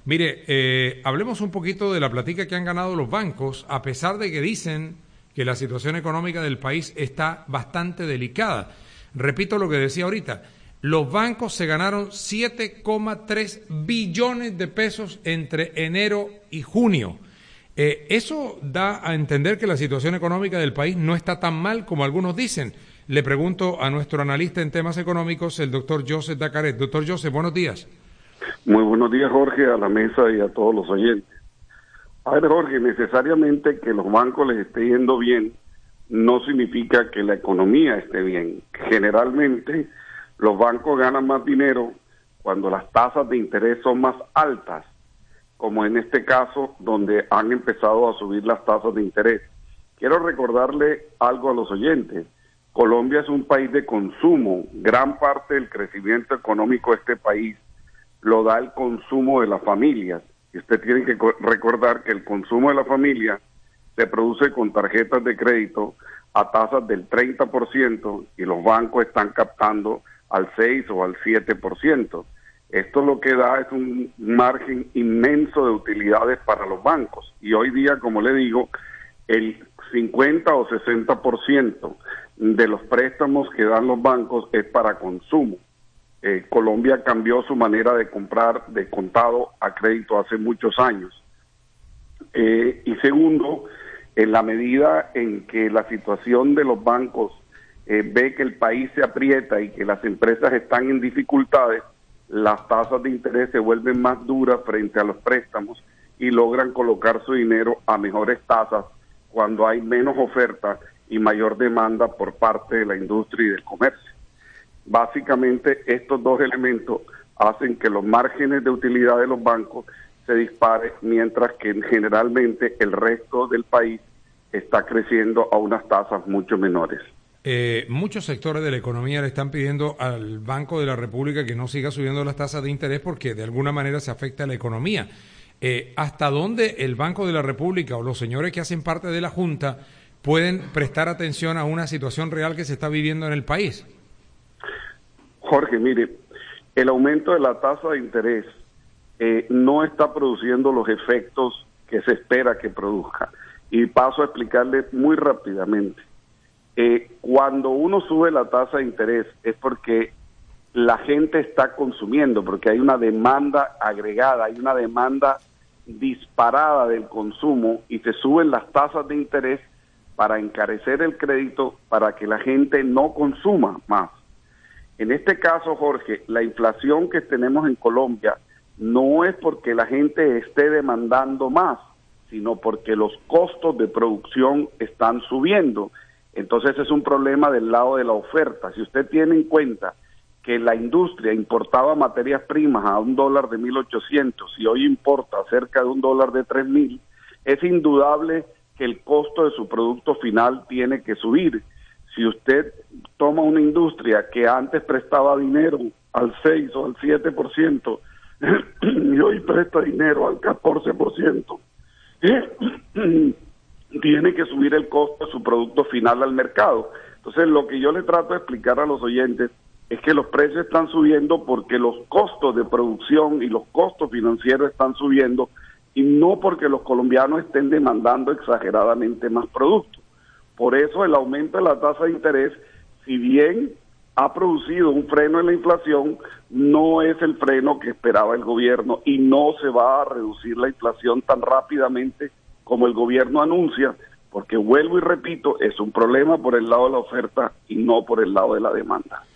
Mire, hablemos un poquito de la platica que han ganado los bancos, a pesar de que dicen que la situación económica del país está bastante delicada. Repito lo que decía ahorita, los bancos se ganaron 7,3 billones de pesos entre enero y junio. Eso da a entender que la situación económica del país no está tan mal como algunos dicen. Le pregunto a nuestro analista en temas económicos, el doctor Joseph Dacaret. Doctor Joseph, buenos días. Muy buenos días, Jorge, a la mesa y a todos los oyentes. A ver, Jorge, necesariamente que los bancos les esté yendo bien no significa que la economía esté bien. Generalmente, los bancos ganan más dinero cuando las tasas de interés son más altas, como en este caso, donde han empezado a subir las tasas de interés. Quiero recordarle algo a los oyentes. Colombia es un país de consumo. Gran parte del crecimiento económico de este país lo da el consumo de las familias. Y usted tiene que recordar que el consumo de la familia se produce con tarjetas de crédito a tasas del 30% y los bancos están captando al 6 o al 7%. Esto lo que da es un margen inmenso de utilidades para los bancos. Y hoy día, como le digo, el 50 o 60% de los préstamos que dan los bancos es para consumo. Colombia cambió su manera de comprar de contado a crédito hace muchos años. Y segundo, en la medida en que la situación de los bancos ve que el país se aprieta y que las empresas están en dificultades, las tasas de interés se vuelven más duras frente a los préstamos y logran colocar su dinero a mejores tasas cuando hay menos oferta y mayor demanda por parte de la industria y del comercio. Básicamente, estos dos elementos hacen que los márgenes de utilidad de los bancos se disparen, mientras que generalmente el resto del país está creciendo a unas tasas mucho menores. Muchos sectores de la economía le están pidiendo al Banco de la República que no siga subiendo las tasas de interés porque de alguna manera se afecta a la economía. ¿Hasta dónde el Banco de la República o los señores que hacen parte de la Junta pueden prestar atención a una situación real que se está viviendo en el país? Jorge, mire, el aumento de la tasa de interés no está produciendo los efectos que se espera que produzca. Y paso a explicarle muy rápidamente. Cuando uno sube la tasa de interés es porque la gente está consumiendo, porque hay una demanda agregada, hay una demanda disparada del consumo y se suben las tasas de interés para encarecer el crédito para que la gente no consuma más. En este caso, Jorge, la inflación que tenemos en Colombia no es porque la gente esté demandando más, sino porque los costos de producción están subiendo. Entonces es un problema del lado de la oferta. Si usted tiene en cuenta que la industria importaba materias primas a $1 de 1.800 y hoy importa cerca de $1 de 3.000, es indudable que el costo de su producto final tiene que subir. Si usted toma una industria que antes prestaba dinero al 6 o al 7% y hoy presta dinero al 14%, tiene que subir el costo de su producto final al mercado. Entonces, lo que yo le trato de explicar a los oyentes es que los precios están subiendo porque los costos de producción y los costos financieros están subiendo y no porque los colombianos estén demandando exageradamente más productos. Por eso el aumento de la tasa de interés, si bien ha producido un freno en la inflación, no es el freno que esperaba el gobierno y no se va a reducir la inflación tan rápidamente como el gobierno anuncia, porque vuelvo y repito, es un problema por el lado de la oferta y no por el lado de la demanda.